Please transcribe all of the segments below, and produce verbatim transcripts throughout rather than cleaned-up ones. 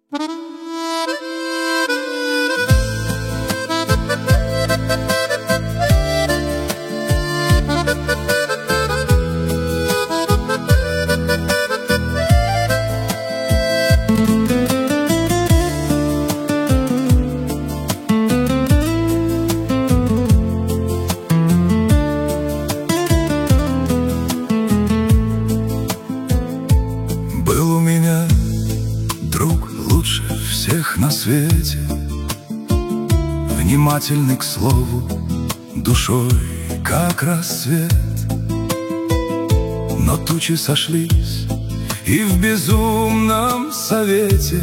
Был у меня друг лучше всех на свете, внимательный к слову, душой как рассвет. Но тучи сошлись, и в безумном совете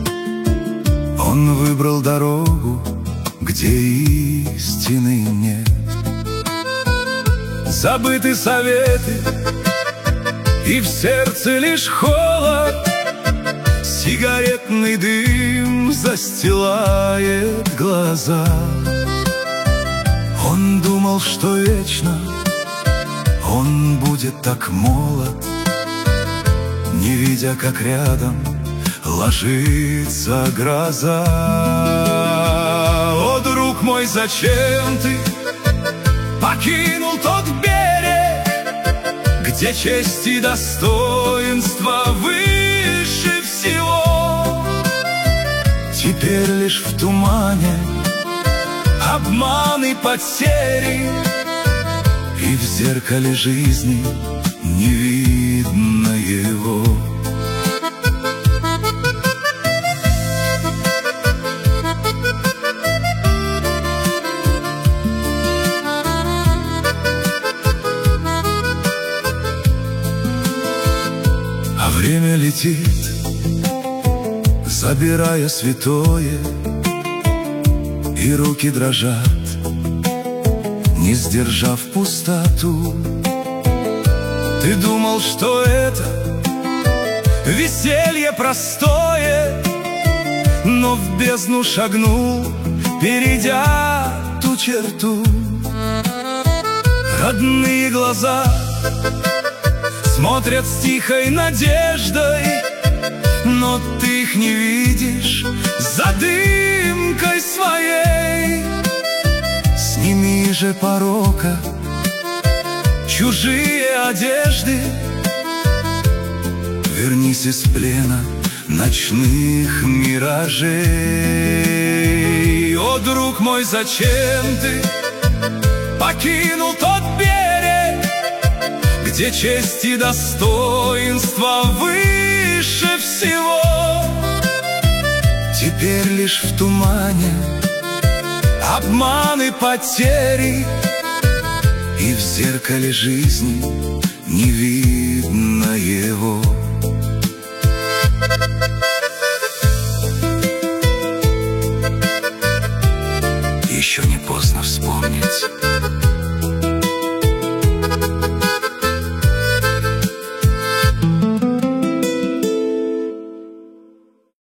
он выбрал дорогу, где истины нет. Забыты советы, и в сердце лишь холод, сигаретный дым застилает глаза. Он думал, что вечно он будет так молод, не видя, как рядом ложится гроза. О, друг мой, зачем ты покинул тот берег, где честь и достоинство выше всего? Теперь лишь в тумане обман и потери, и в зеркале жизни не видно его. А время летит, забирая святое, и руки дрожат, не сдержав пустоту. Ты думал, что это веселье простое, но в бездну шагнул, перейдя ту черту. Родные глаза смотрят с тихой надеждой, но ты их не видишь за дымкой своей. Сними же порока чужие одежды, вернись из плена ночных миражей. О, друг мой, зачем ты покинул тот берег, где честь и достоинство выше всего? Теперь лишь в тумане обман и потери, и в зеркале жизни не видно его.